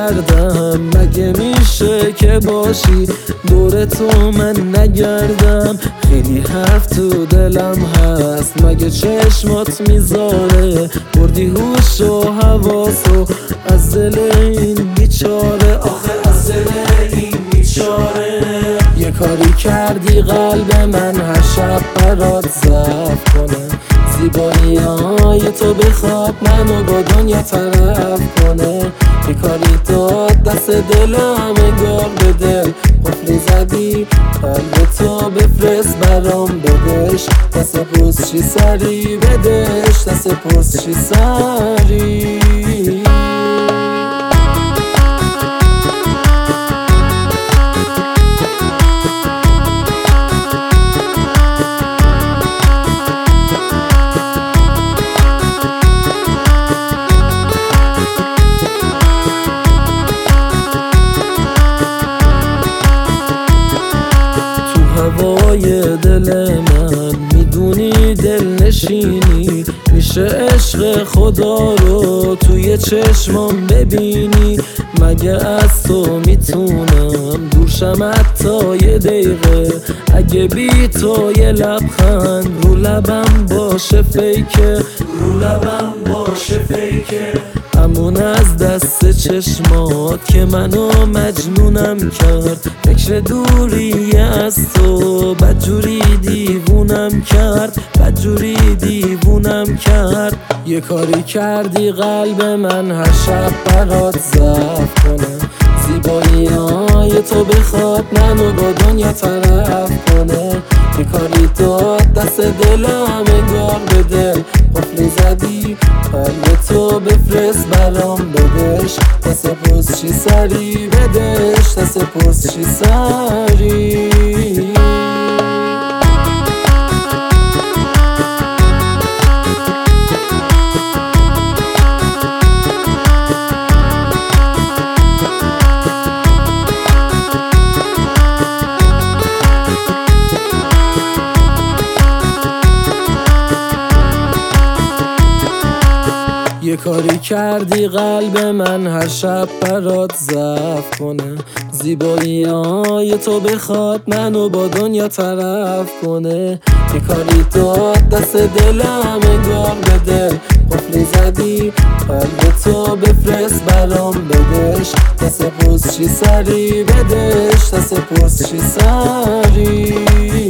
کردم، مگه میشه که باشی دور تو من نگردم؟ خیلی حرف تو دلم هست، مگه چشمات میذاره بردی هوش و حواسو از دل این بیچاره، آخه از دل این بیچاره. یه کاری کردی قلب من هر شب برات ضعف کنه، زیبایی های تو بخواد منو با دنیا طرف کنه. یه کاری داد دست دلم انگار به دل قفلی زدی، قلب تو بفرست برام بدش، دست پوزشی سری بدش، دست پوزشی سری. هوای دل من میدونی دل نشینی، میشه عشق خدا رو توی چشمام ببینی. مگه از تو میتونم دورشم حتی یه دقیقه، اگه بی تو یه لبخند رو لبم باشه فیکه، رو لبم باشه فیکه. همون از دست چشمات که منو مجنونم کرد، فکر دوری از تو بدجوری دیوونم کرد، بدجوری دیوونم کرد. یه کاری کردی قلب من هر شب برات ضعف کنه، زیبایی های تو بخواد منو با دنیا طرف کنه. یه کاری داد دست دلم انگار به دل قفلی زدی، قلب تو بفرست برام بدش، دست پوزشی سری بدش، دست پوزشی سری. یه کاری کردی قلب من هر شب برات ضعف کنه، زیبایی های تو بخواد منو با دنیا طرف کنه. یه کاری داد دست دلم انگار به دل قفلی زدی، قلب تو بفرست برام بدش، دست پوزشی سری بدش، دست پوزشی سری.